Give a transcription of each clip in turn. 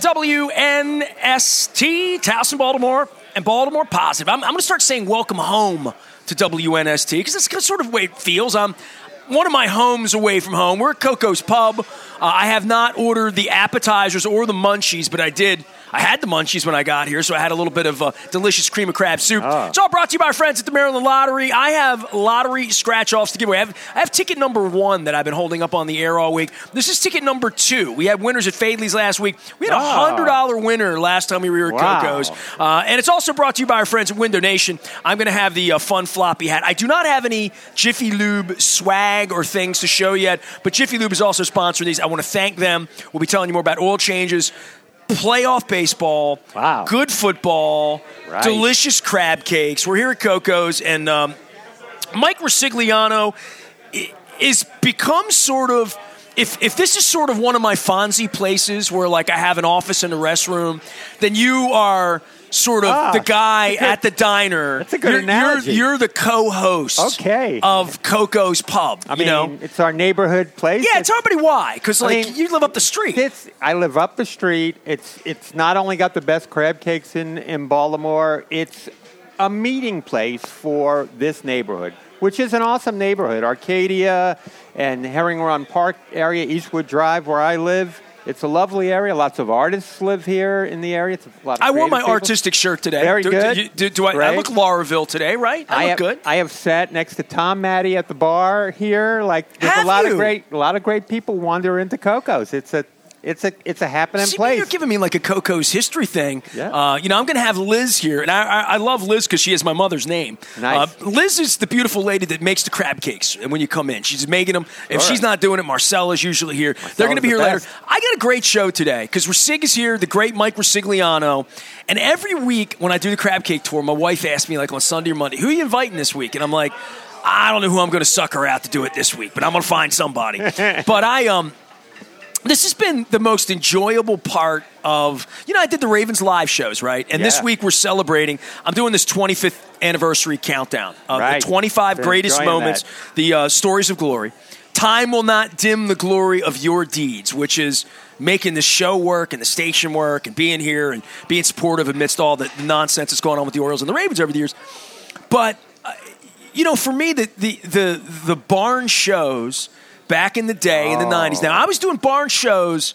WNST, Towson, Baltimore, and Baltimore Positive. I'm going to start saying welcome home to WNST because that's sort of the way it feels. I'm one of my homes away from home. We're at Coco's Pub. I have not ordered the appetizers or the munchies, but I did. I had the munchies when I got here, so I had a little bit of delicious cream of crab soup. Oh. It's all brought to you by our friends at the Maryland Lottery. I have lottery scratch-offs to give away. I have ticket number 1 that I've been holding up on the air all week. This is ticket number 2. We had winners at Fadley's last week. We had a $100 winner last time we were at Coco's. And it's also brought to you by our friends at Window Nation. I'm going to have the fun floppy hat. I do not have any Jiffy Lube swag or things to show yet, but Jiffy Lube is also sponsoring these. I want to thank them. We'll be telling you more about oil changes, playoff baseball, good football, delicious crab cakes. We're here at Coco's, and Mike Resigliano is become sort of, if this is sort of one of my Fonzie places where, like, I have an office and a restroom, then you are sort of the guy at the diner. That's a good analogy. You're the co-host of Coco's Pub. I mean, it's our neighborhood place. Yeah, tell everybody why. Because you live up the street. I live up the street. It's not only got the best crab cakes in Baltimore, it's a meeting place for this neighborhood, which is an awesome neighborhood. Arcadia and Herring Run Park area, Eastwood Drive, where I live. It's a lovely area. Lots of artists live here in the area. It's a lot of I wore my people. artistic shirt today. Very good. I look Lauraville today, right? I look good. I have sat next to Tom Maddie at the bar here. There's a lot of great people wander into Coco's. It's a happening place. You're giving me like a Coco's history thing. Yeah. I'm going to have Liz here, and I love Liz because she is my mother's name. Nice. Liz is the beautiful lady that makes the crab cakes. And when you come in, she's making them. If she's not doing it, Marcella's usually here. They're going to be here later. I got a great show today because Resig is here, the great Mike Resigliano. And every week when I do the crab cake tour, my wife asks me like on Sunday or Monday, who are you inviting this week? And I'm like, I don't know who I'm going to sucker out to do it this week, but I'm going to find somebody. But this has been the most enjoyable part of, I did the Ravens live shows, right? And this week we're celebrating, I'm doing this 25th anniversary countdown of the 25 greatest moments, the stories of glory. Time will not dim the glory of your deeds, which is making the show work and the station work and being here and being supportive amidst all the nonsense that's going on with the Orioles and the Ravens over the years. But, for me, the barn shows back in the day, in the 90s. Now, I was doing barn shows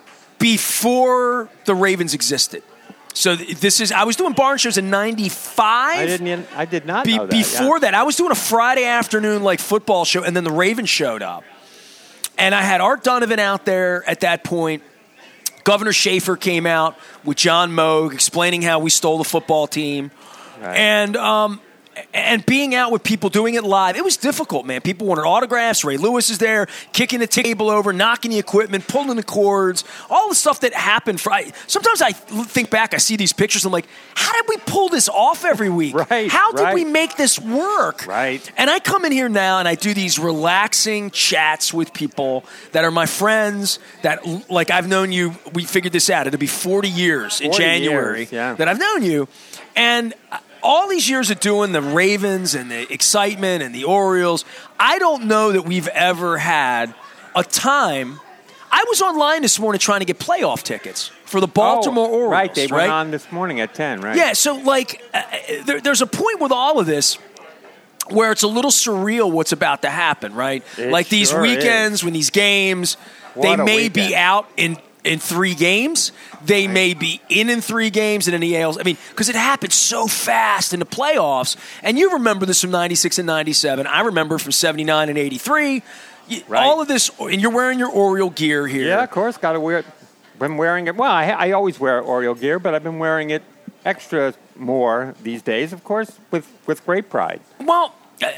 before the Ravens existed. So I was doing barn shows in 95. I did not know that. Before that, I was doing a Friday afternoon football show, and then the Ravens showed up. And I had Art Donovan out there at that point. Governor Schaefer came out with John Moog explaining how we stole the football team. Right. And being out with people doing it live, it was difficult, man. People wanted autographs. Ray Lewis is there, kicking the table over, knocking the equipment, pulling the cords, all the stuff that happened. Sometimes I think back, I see these pictures, I'm like, how did we pull this off every week? How did we make this work? Right. And I come in here now and I do these relaxing chats with people that are my friends, that, I've known you, we figured this out. It'll be 40 years in January that I've known you. And all these years of doing the Ravens and the excitement and the Orioles, I don't know that we've ever had a time. I was online this morning trying to get playoff tickets for the Baltimore Orioles. Right, they went on this morning at 10, right? Yeah, so there's a point with all of this where it's a little surreal what's about to happen, right? These weekends when these games, they may be out in 3 games. They may be in 3 games and in the ALs. I mean, because it happened so fast in the playoffs. And you remember this from 96 and 97. I remember from 79 and 83. All of this, and you're wearing your Oriole gear here. Yeah, of course. Got to wear it. Been wearing it. Well, I always wear Oriole gear, but I've been wearing it extra more these days, of course, with great pride. Well,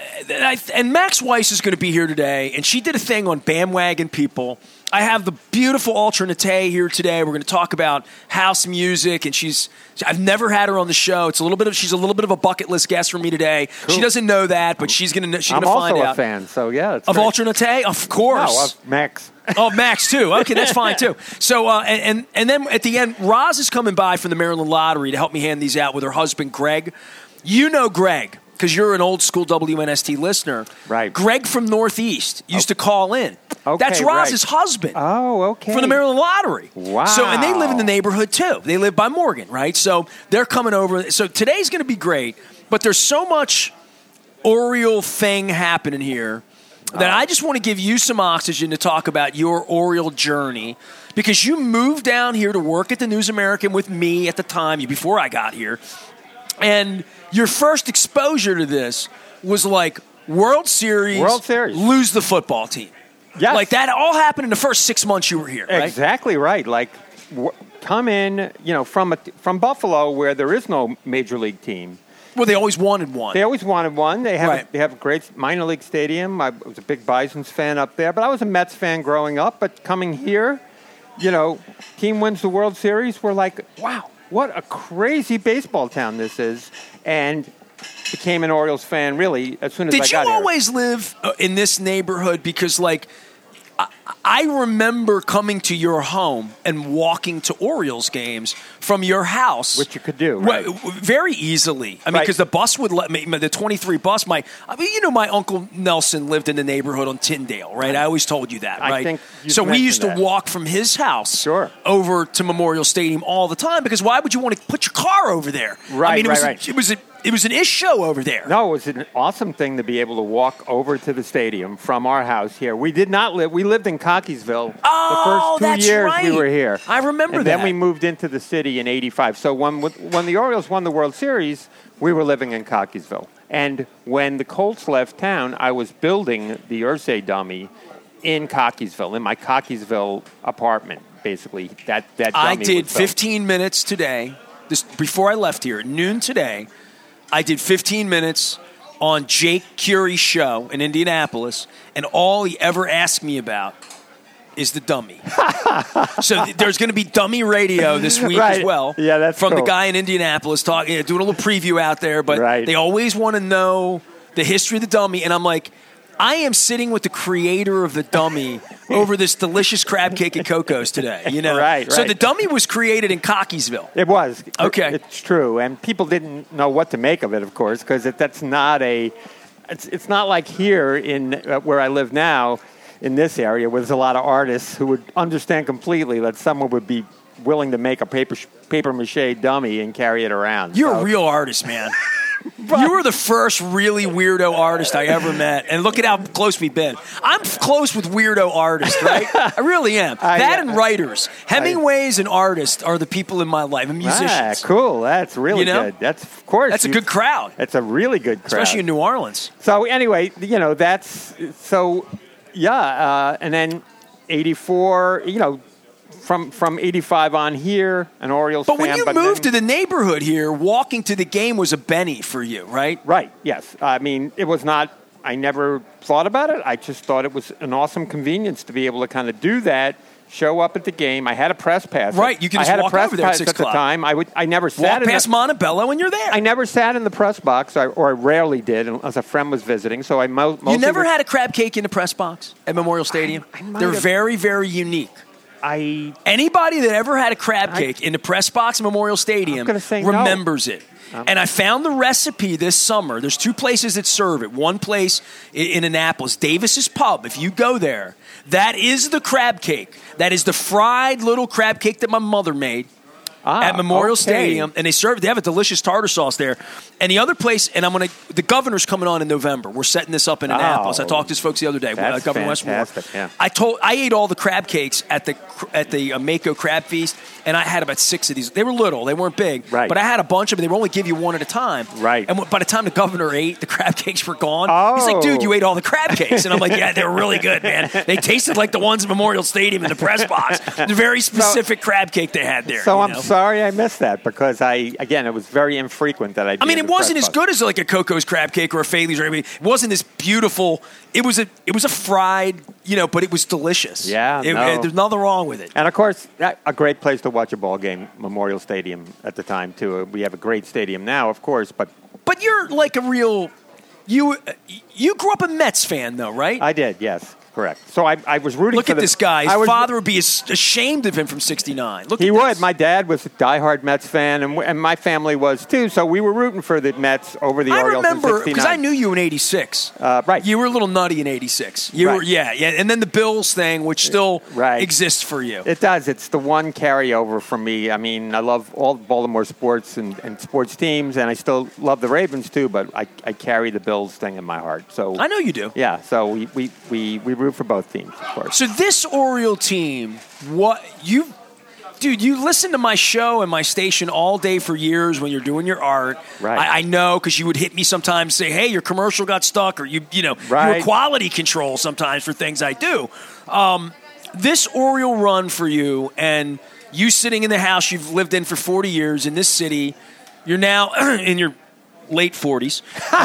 and Max Weiss is going to be here today, and she did a thing on Bandwagon People. I have the beautiful Ultra Nate here today. We're going to talk about house music, and I've never had her on the show. She's a little bit of a bucket list guest for me today. Cool. She doesn't know that, but she's going to find out. I'm also a fan, so yeah. Of Ultra Nate? Of course. No, of Max. Oh, Max too. Okay, that's fine too. So, and then at the end, Roz is coming by from the Maryland Lottery to help me hand these out with her husband, Greg. You know Greg, because you're an old school WNST listener. Right. Greg from Northeast used to call in. Okay, That's Roz's husband. Oh, okay. For the Maryland Lottery. Wow. So, and they live in the neighborhood too. They live by Morgan, right? So they're coming over. So today's going to be great, but there's so much Oriole thing happening here that I just want to give you some oxygen to talk about your Oriole journey, because you moved down here to work at the News American with me at the time, before I got here, and your first exposure to this was like World Series, lose the football team. Yes. Like that all happened in the first 6 months you were here, right? Exactly right. Like come in, from Buffalo, where there is no major league team. Well, they always wanted one. They always wanted one. They have a great minor league stadium. I was a big Bisons fan up there, but I was a Mets fan growing up. But coming here, team wins the World Series. We're like, wow, what a crazy baseball town this is. And became an Orioles fan, really, as soon as I got here. Did you always live in this neighborhood? Because, I remember coming to your home and walking to Orioles games from your house. Which you could do, right? Very easily. I mean, because the bus would let me, the 23 bus, my Uncle Nelson lived in the neighborhood on Tyndale, right? I always told you that, right? I think so we used to walk from his house over to Memorial Stadium all the time, because why would you want to put your car over there? Right, It was an ish show over there. No, it was an awesome thing to be able to walk over to the stadium from our house here. We did not live. We lived in Cockeysville the first 2 years we were here. I remember and that. Then we moved into the city in '85. So when the Orioles won the World Series, we were living in Cockeysville. And when the Colts left town, I was building the Irsay dummy in Cockeysville, in my Cockeysville apartment, basically. That dummy I did was built. 15 minutes today, before I left here, at noon today. I did 15 minutes on Jake Curie's show in Indianapolis, and all he ever asked me about is the dummy. So there's going to be dummy radio this week as well. Yeah, that's from cool. the guy in Indianapolis doing a little preview out there. But they always want to know the history of the dummy, and I'm like, I am sitting with the creator of the dummy over this delicious crab cake at Coco's today. Right. So the dummy was created in Cockeysville. It was. Okay. It's true. And people didn't know what to make of it, of course, because that's not it's not like here in where I live now in this area, where there's a lot of artists who would understand completely that someone would be willing to make a paper mache dummy and carry it around. You're a real artist, man. You were the first really weirdo artist I ever met, and look at how close we've been. I'm close with weirdo artists, right? I really am. And writers. Hemingways and artists are the people in my life, and musicians. Cool. That's really good. That's, of course. That's a good crowd. That's a really good crowd. Especially in New Orleans. So anyway, that's, and then 84, from 85 on here, an Orioles fan. But when you moved to the neighborhood here, walking to the game was a Benny for you, right? Right, yes. I mean, it was not, I never thought about it. I just thought it was an awesome convenience to be able to kind of do that, show up at the game. I had a press pass. Right, you could just walk over there at 6 o'clock. I had a press pass at the time. I never sat walk past Montebello and you're there. I never sat in the press box, or I rarely did, unless a friend was visiting. So I mostly... You never had a crab cake in the press box at Memorial Stadium? They're very, very unique. Anybody that ever had a crab cake in the press box at Memorial Stadium remembers it. And I found the recipe this summer. There's 2 places that serve it. One place in Annapolis, Davis's Pub. If you go there, that is the crab cake. That is the fried little crab cake that my mother made at Memorial Stadium, and they have a delicious tartar sauce there. And the other place, and the governor's coming on in November. We're setting this up in Annapolis. I talked to his folks the other day, Governor Westmore. Yeah. I ate all the crab cakes at the Mako Crab Feast, and I had about 6 of these. They were little, they weren't big, but I had a bunch of them. They would only give you one at a time. Right. And by the time the governor ate, the crab cakes were gone. He's like, dude, you ate all the crab cakes. And I'm like, yeah, they were really good, man. They tasted like the ones at Memorial Stadium in the press box. The very specific crab cake they had there. So I'm sorry I missed that, because it was very infrequent that I did. I mean, it wasn't as good as like a Coco's crab cake or a Faley's or anything. It wasn't as beautiful. It was a fried, but it was delicious. Yeah, there's nothing wrong with it. And of course, a great place to watch a ball game, Memorial Stadium at the time too. We have a great stadium now, of course, but you're like a real. You grew up a Mets fan, though, right? I did, yes. Correct. So I was rooting Look for at this guy. His I was- father would be ashamed of him from 69. Look He at would. this. My dad was a diehard Mets fan, and my family was too. So we were rooting for the Mets over the I Orioles in remember 69. because I knew you in '86. Right. You were a little nutty in '86. You Right. were, yeah. And then the Bills thing, which still Right. exists for you. It does. It's the one carryover for me. I mean, I love all Baltimore sports and sports teams, and I still love the Ravens too. But I carry the Bills thing in my heart. So I know you do. yeah. So we root for both teams, of course. So this Oriole team, Dude, you listen to my show and my station all day for years when you're doing your art. Right. I know because you would hit me sometimes and say, hey, your commercial got stuck, or you Right. your quality control sometimes for things I do. This Oriole run for you, and you sitting in the house you've lived in for 40 years in this city, you're now in your late 40s,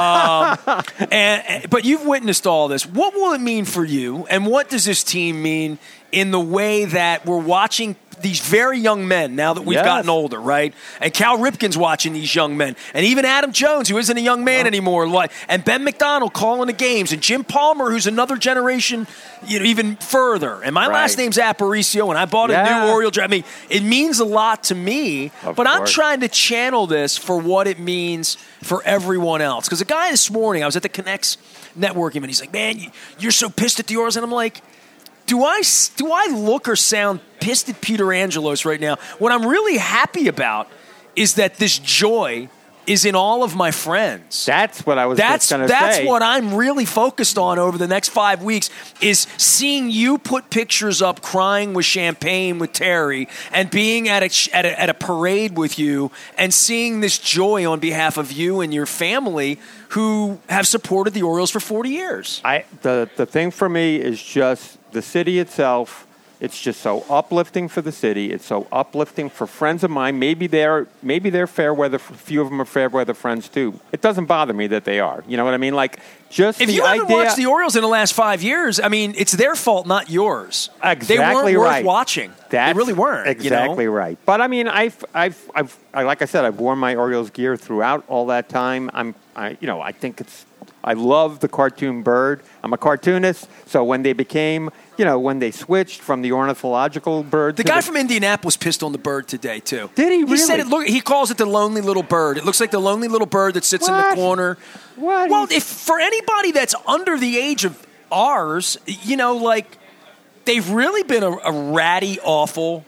but you've witnessed all this. What will it mean for you, and what does this team mean in the way that we're watching these very young men now that we've Yes. gotten older, right? And Cal Ripken's watching these young men, and even Adam Jones, who isn't a young man anymore, and Ben McDonald calling the games, and Jim Palmer, who's another generation, even further. And my last Right. name's Aparicio, and I bought a Yeah. new Oriole jersey. I mean, it means a lot to me, Of but I'm course. trying to channel this for what it means for everyone else. Because a guy this morning, I was at the Connects networking, and he's like, man, you're so pissed at the Orioles. And I'm like, do I look or sound pissed at Peter Angelos right now? What I'm really happy about is that this joy is in all of my friends. That's what I was just going to say. That's what I'm really focused on over the next 5 weeks is seeing you put pictures up crying with champagne with Terry and being at a parade with you and seeing this joy on behalf of you and your family who have supported the Orioles for 40 years. The thing for me is just the city itself. It's just so uplifting for the city. It's so uplifting for friends of mine. Maybe they're fair weather. A few of them are fair weather friends too. It doesn't bother me that they are. You know what I mean? Like just if the you haven't idea. watched the Orioles in the last 5 years, I mean, it's their fault, not yours. Exactly they weren't right. worth watching. That's they really weren't. Exactly right. But I mean, I've like I said, I've worn my Orioles gear throughout all that time. I think I love the cartoon bird. I'm a cartoonist, so when they became, when they switched from the ornithological bird The to guy from Indianapolis pissed on the bird today, too. Did he really? He said he calls it the lonely little bird. It looks like the lonely little bird that sits in the What? corner. What? Well, if for anybody that's under the age of ours, they've really been a ratty, awful,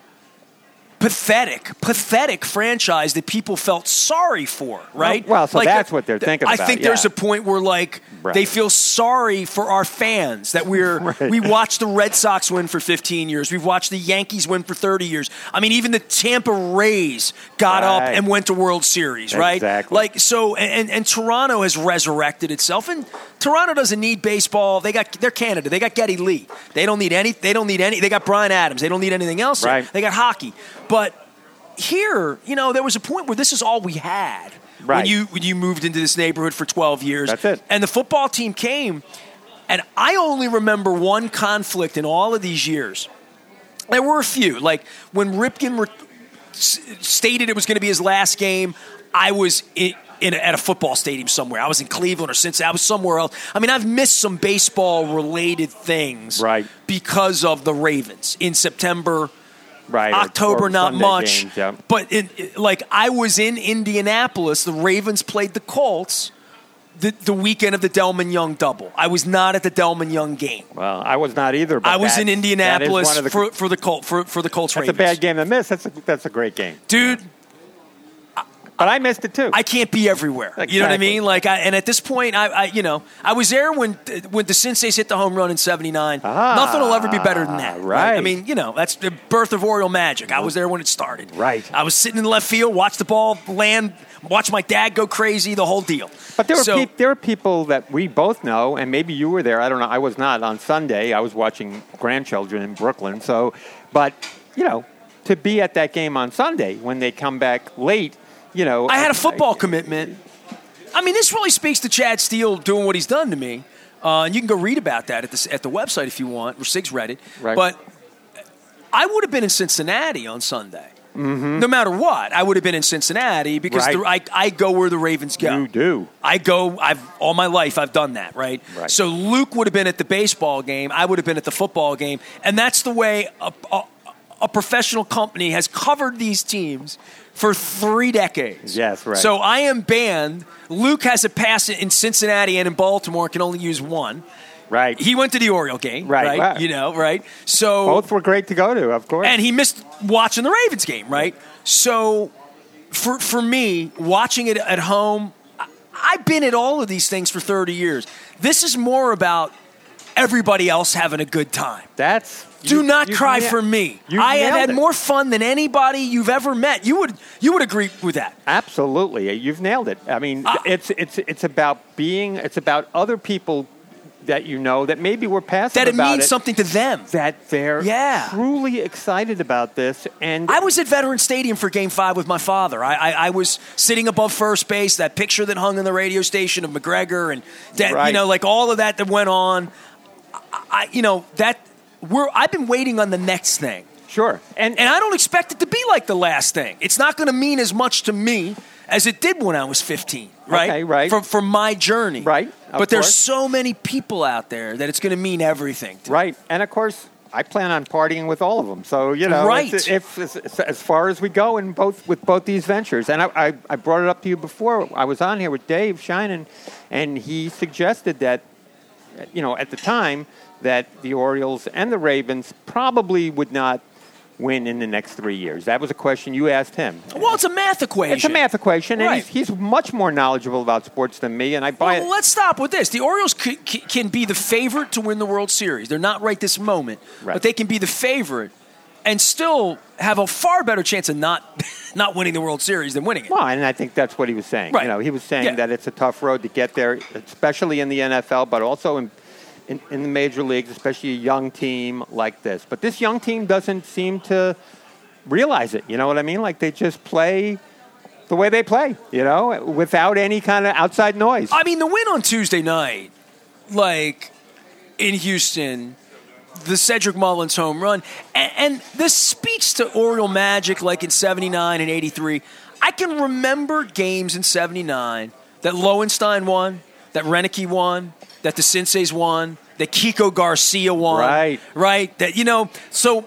pathetic franchise that people felt sorry for, right? Well, so that's what they're thinking about, I think yeah. there's a point where, Right. they feel sorry for our fans that Right. we watched the Red Sox win for 15 years. We've watched the Yankees win for 30 years. I mean, even the Tampa Rays got up Right. and went to World Series, right? Exactly. And Toronto has resurrected itself, and Toronto doesn't need baseball. They're Canada. They got Geddy Lee. They don't need any. They got Bryan Adams. They don't need anything else. Right. They got hockey. But here, there was a point where this is all we had. Right. When you moved into this neighborhood for 12 years. That's it. And the football team came, and I only remember one conflict in all of these years. There were a few. Like when Ripken stated it was going to be his last game, I was at a football stadium somewhere. I was in Cleveland or Cincinnati. I was somewhere else. I mean, I've missed some baseball-related things Right. because of the Ravens in September. Right. October, or not Sunday much. games, yeah. But I was in Indianapolis. The Ravens played the Colts the weekend of the Delman Young double. I was not at the Delman Young game. Well, I was not either. But I was in that is Indianapolis one of the, for the Colts That's Ravens. a bad game to miss. That's a great game. Dude. But I missed it too. I can't be everywhere. Exactly. You know what I mean? And at this point, I was there when the Cinsays hit the home run in '79. Nothing will ever be better than that. Right. I mean, that's the birth of Oriole magic. I was there when it started. Right. I was sitting in left field, watched the ball land, watched my dad go crazy, the whole deal. But there were people that we both know, and maybe you were there. I don't know. I was not on Sunday. I was watching grandchildren in Brooklyn. So, but to be at that game on Sunday when they come back late. I had a football commitment. I mean, this really speaks to Chad Steele doing what he's done to me. And you can go read about that at the website if you want, or Sig's read it. Right. But I would have been in Cincinnati on Sunday. No matter what, I would have been in Cincinnati because I go where the Ravens go. You do. All my life I've done that, right? So Luke would have been at the baseball game. I would have been at the football game. And that's the way a professional company has covered these teams for 3 decades. Yes, right. So I am banned. Luke has a pass in Cincinnati and in Baltimore, can only use one. Right. He went to the Oriole game, right? Wow. You know, right? So both were great to go to, of course. And he missed watching the Ravens game, right? So for me, watching it at home, I've been at all of these things for 30 years. This is more about everybody else having a good time. Do not cry for me. I have had more fun than anybody you've ever met. You would agree with that. Absolutely. You've nailed it. I mean, it's about other people that you know that maybe we're passive that it about means something to them, that they're truly excited about this. And I was at Veterans Stadium for Game 5 with my father. I was sitting above first base. That picture that hung in the radio station of McGregor and like all of that went on. I've been waiting on the next thing. Sure, and I don't expect it to be like the last thing. It's not going to mean as much to me as it did when I was 15, right? Okay, right. For my journey. Right. But there's so many people out there that it's going to mean everything to. Right. And, of course, I plan on partying with all of them. So, if as far as we go with both these ventures. And I brought it up to you before. I was on here with Dave Sheinin, and he suggested that, at the time, that the Orioles and the Ravens probably would not win in the next 3 years. That was a question you asked him. Well, it's a math equation. It's a math equation, and right. he's much more knowledgeable about sports than me, and I buy it. Well, let's stop with this. The Orioles can be the favorite to win the World Series. They're not right this moment, but they can be the favorite and still have a far better chance of not winning the World Series than winning it. Well, and I think that's what he was saying. Right. He was saying that it's a tough road to get there, especially in the NFL, but also in the major leagues, especially a young team like this. But this young team doesn't seem to realize it. You know what I mean? Like they just play the way they play, without any kind of outside noise. I mean, the win on Tuesday night, like in Houston, the Cedric Mullins home run, and this speaks to Oriole magic like in 79 and 83. I can remember games in 79 that Lowenstein won, that Renicky won, that the Senseis won, that Kiko Garcia won. Right. That, so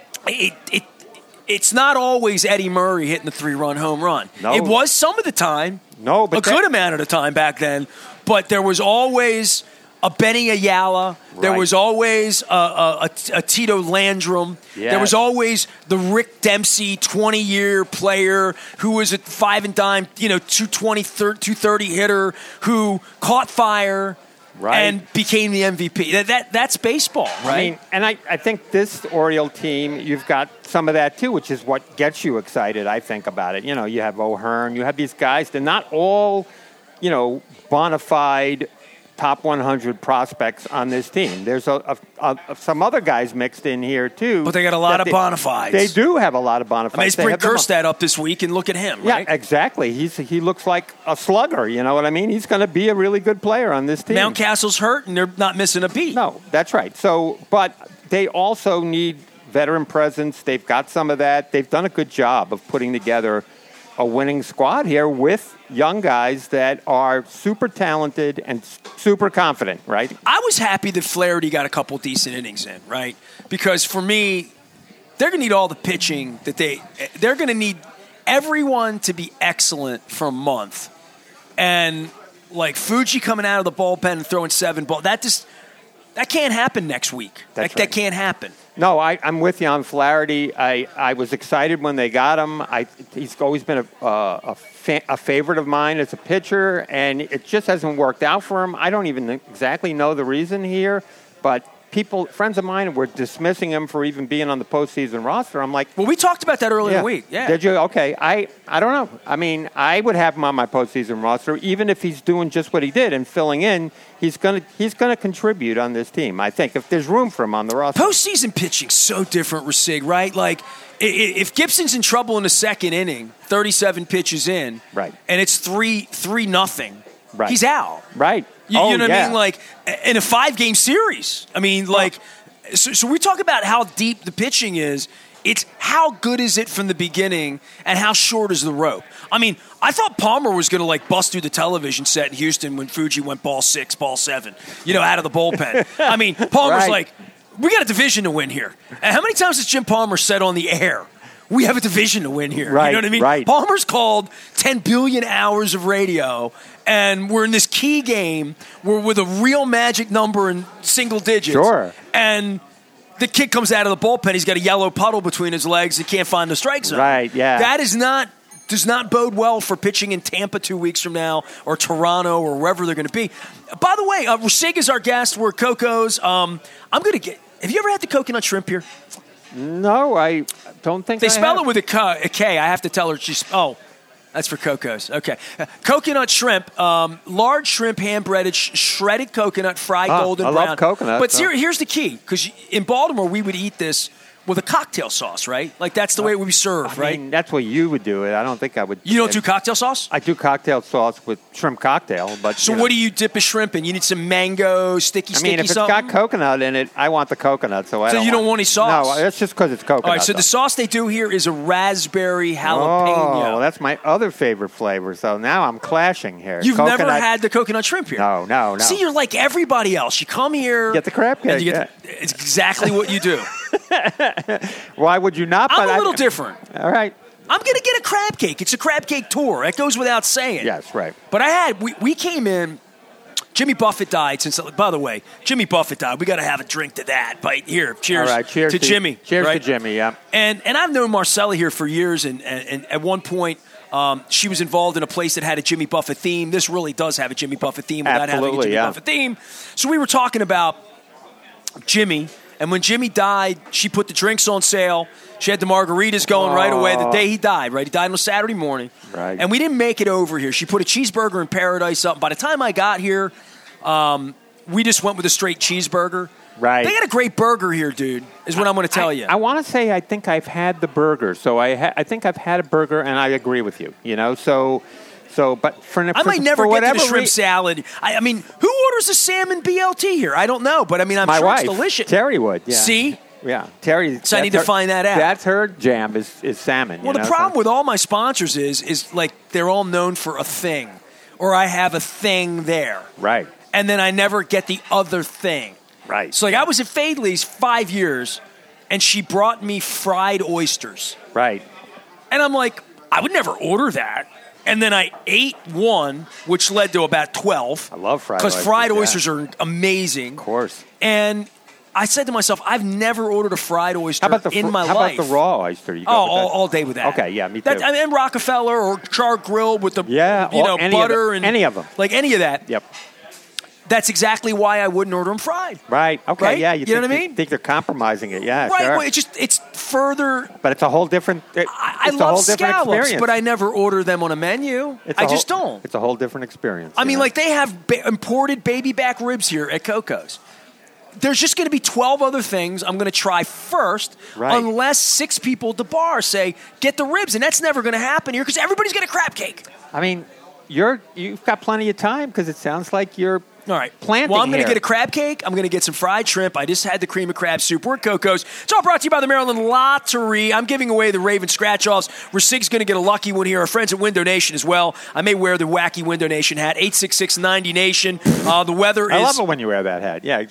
it's not always Eddie Murray hitting the 3-run home run. No. It was some of the time. No, but a good amount of the time back then. But there was always a Benny Ayala. There was always a Tito Landrum. Yes. There was always the Rick Dempsey 20-year player who was a 5 and dime, 220, 230 hitter who caught fire. Right. And became the MVP. That's baseball, right? I mean, and I think this Oriole team, you've got some of that too, which is what gets you excited, I think, about it. You have O'Hearn, you have these guys. They're not all, bona fide top 100 prospects on this team. There's some other guys mixed in here too. But they got a lot of bona fides. They do have a lot of bona fides. They bring Kerstad up this week and look at him, right? Yeah, exactly. He looks like a slugger, you know what I mean? He's going to be a really good player on this team. Mountcastle's hurt and they're not missing a beat. No, that's right. So, but they also need veteran presence. They've got some of that. They've done a good job of putting together a winning squad here with young guys that are super talented and super confident, right? I was happy that Flaherty got a couple decent innings in, right? Because for me, they're going to need all the pitching that they're going to need everyone to be excellent for a month. And like Fuji coming out of the bullpen and throwing 7 balls, that can't happen next week. That can't happen. No, I'm with you on Flaherty. I was excited when they got him. He's always been a favorite of mine as a pitcher, and it just hasn't worked out for him. I don't even exactly know the reason here, but friends of mine were dismissing him for even being on the postseason roster. I'm like, well, we talked about that earlier in the week. Yeah. Did you? Okay. I don't know. I mean, I would have him on my postseason roster, even if he's doing just what he did and filling in. He's gonna contribute on this team. I think if there's room for him on the roster. Postseason pitching's so different, Rasig, right? Like if Gibson's in trouble in the second inning, 37 pitches in, right, and it's 3-0, right, he's out, right. You know what I mean? Like, in a 5-game series. I mean, so we talk about how deep the pitching is It's how good is it from the beginning and how short is the rope? I mean, I thought Palmer was going to like bust through the television set in Houston when Fuji went ball 6, ball 7, out of the bullpen. I mean, Palmer's like, we got a division to win here. And how many times has Jim Palmer said on the air, we have a division to win here? Right, you know what I mean? right. Palmer's called 10 billion hours of radio, and we're in this key game. We're with a real magic number in single digits. Sure. And the kid comes out of the bullpen. He's got a yellow puddle between his legs. He can't find the strike zone. Right, yeah. That does not bode well for pitching in Tampa 2 weeks from now or Toronto or wherever they're going to be. By the way, Rasig is our guest. We're Coco's. I'm going to get – have you ever had the coconut shrimp here? No, I don't think They spell it with a K. I have to tell her that's for Coco's. Okay. Coconut shrimp, large shrimp, hand-breaded, shredded coconut, fried golden brown. I love coconut. But here's the key, because in Baltimore, we would eat this with a cocktail sauce, right? Like, that's the way we serve, right? I mean, that's what you would do it. I don't think I would. You don't do cocktail sauce? I do cocktail sauce with shrimp cocktail. But So what do you dip a shrimp in? You need some mango, sticky if it's something? got coconut in it, I want the coconut. So you don't want any sauce? No, that's just because it's coconut. All right, so the sauce they do here is a raspberry jalapeno. Oh, that's my other favorite flavor. So now I'm clashing here. You've never had the coconut shrimp here? No. See, you're like everybody else. You come here. Get the crab cake. It's exactly what you do. Why would you not? I'm a little different. All right. I'm going to get a crab cake. It's a crab cake tour. That goes without saying. Yes, right. But we came in. Jimmy Buffett died by the way, Jimmy Buffett died. We got to have a drink to that. But here, cheers. All right, cheers to Jimmy. Cheers right? to Jimmy, yeah. And I've known Marcella here for years, and at one point, she was involved in a place that had a Jimmy Buffett theme. This really does have a Jimmy Buffett theme without having a Jimmy Buffett theme. So we were talking about Jimmy, and when Jimmy died, she put the drinks on sale. She had the margaritas going right away the day he died, right? He died on a Saturday morning. Right. And we didn't make it over here. She put a cheeseburger in paradise up. By the time I got here, we just went with a straight cheeseburger. Right. They got a great burger here, dude, is what I'm going to tell you. I want to say I think I've had the burger. So I think I've had a burger, and I agree with you. But I might never get to the shrimp salad. I mean, who orders a salmon BLT here? I don't know, but I mean, I'm sure wife, it's delicious. Terry would. Yeah. See? Yeah, Terry. So I need to find that out. That's her jam is salmon. Well, the problem with all my sponsors is like they're all known for a thing, or I have a thing there. Right. And then I never get the other thing. Right. So like I was at Fadley's 5 years, and she brought me fried oysters. Right. And I'm like, I would never order that. And then I ate one, which led to about 12. I love fried oysters. Because fried oysters are amazing. Of course. And I said to myself, I've never ordered a fried oyster in my life. How about the raw oyster? You all day with that. Okay, yeah, me too. And Rockefeller or char grilled with the butter and any of them. Like any of that. Yep. That's exactly why I wouldn't order them fried. Right. Okay. Right? Yeah. You know what I mean? You think they're compromising it? Yeah. Right. Sure. Well, it's further. But it's a whole different. I love scallops, but I never order them on a menu. I just don't. It's a whole different experience. I mean, like they have imported baby back ribs here at Coco's. There's just going to be 12 other things I'm going to try first, unless 6 people at the bar say, get the ribs. And that's never going to happen here because everybody's got a crab cake. I mean, you've got plenty of time because it sounds like you're planting Well, I'm going to here. get a crab cake. I'm going to get some fried shrimp. I just had the cream of crab soup. We're at Coco's. It's all brought to you by the Maryland Lottery. I'm giving away the Raven scratch-offs. Rasig's going to get a lucky one here. Our friends at Window Nation as well. I may wear the wacky Window Nation hat. 866-90-NATION. The weather is... I love it when you wear that hat. Yeah,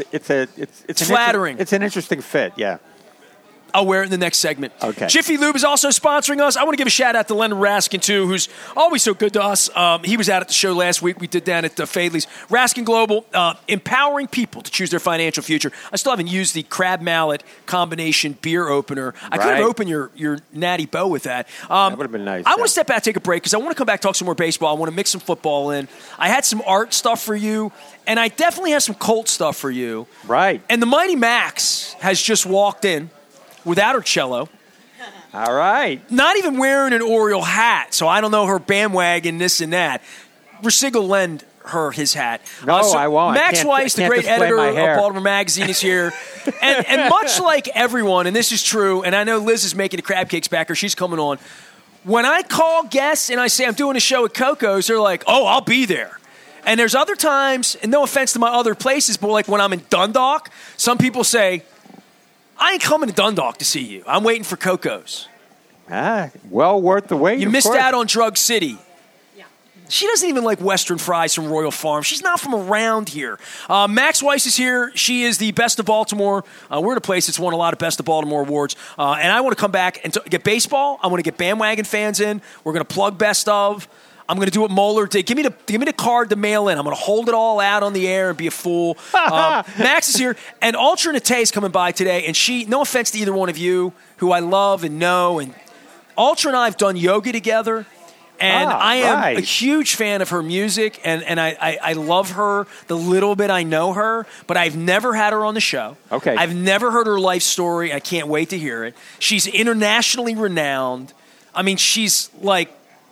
it's flattering. It's an interesting fit, yeah. I'll wear it in the next segment. Okay. Jiffy Lube is also sponsoring us. I want to give a shout-out to Leonard Raskin, too, who's always so good to us. He was out at the show last week. We did down at Fadley's. Raskin Global, empowering people to choose their financial future. I still haven't used the Crab Mallet combination beer opener. I could have opened your Natty Bow with that. That would have been nice. I want to step back, take a break, because I want to come back, talk some more baseball. I want to mix some football in. I had some art stuff for you, and I definitely have some Colt stuff for you. Right. And the Mighty Max has just walked in without her cello. All right. Not even wearing an Oriole hat, so I don't know her bandwagon, this and that. Rasig will lend her his hat. No, I won't. Max Weiss, the great editor of Baltimore Magazine, is here. and much like everyone, and this is true, and I know Liz is making the crab cakes back, or she's coming on. When I call guests and I say I'm doing a show at Coco's, they're like, oh, I'll be there. And there's other times, and no offense to my other places, but like when I'm in Dundalk, some people say, I ain't coming to Dundalk to see you. I'm waiting for Coco's. Well worth the wait. You missed out on Drug City. She doesn't even like Western fries from Royal Farm. She's not from around here. Max Weiss is here. She is the Best of Baltimore. We're in a place that's won a lot of Best of Baltimore awards. And I want to come back and get baseball. I want to get bandwagon fans in. We're going to plug Best of. I'm going to do what Moeller did. Give me the card to mail in. I'm going to hold it all out on the air and be a fool. Max is here. And Ultra Nate is coming by today. And she, no offense to either one of you, who I love and know. And Ultra and I have done yoga together. And I am a huge fan of her music, and I love her the little bit I know her, but I've never had her on the show. Okay. I've never heard her life story. I can't wait to hear it. She's internationally renowned. I mean, she's like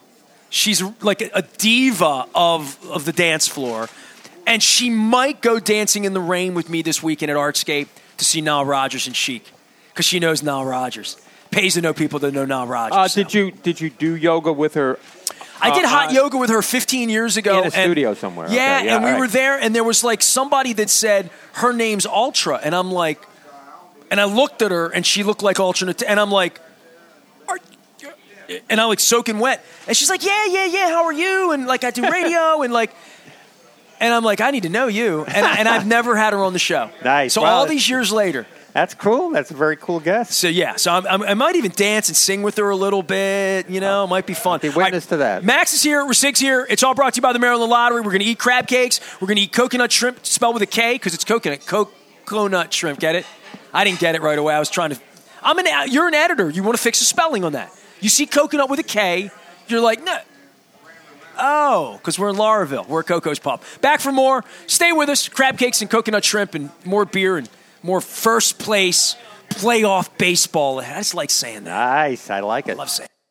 a diva of the dance floor. And she might go dancing in the rain with me this weekend at Artscape to see Nile Rodgers and Chic, because she knows Nile Rodgers. Pays to know people that know Nile Rodgers. Did you do yoga with her? I did hot yoga with her 15 years ago. In a studio somewhere. Yeah, okay, and we were there, and there was like somebody that said her name's Ultra, and I'm like, and I looked at her, and she looked like Ultra, and I'm like, and I'm like soaking wet, and she's like, yeah, how are you? And like I do radio, and like. And I'm like, I need to know you, and I've never had her on the show. Nice. So all these years later. That's cool. That's a very cool guest. So, yeah. So I might even dance and sing with her a little bit. You know, it might be fun. Be witness to that. Max is here. Rasig's here. It's all brought to you by the Maryland Lottery. We're going to eat crab cakes. We're going to eat coconut shrimp, spelled with a K, because it's coconut shrimp. Get it? I didn't get it right away. I was trying to. You're an editor. You want to fix the spelling on that. You see coconut with a K, you're like, no. Oh, because we're in Lauraville. We're at Coco's Pub. Back for more. Stay with us. Crab cakes and coconut shrimp and more beer and more first place playoff baseball. I just like saying that. Nice. I like it. I love saying it.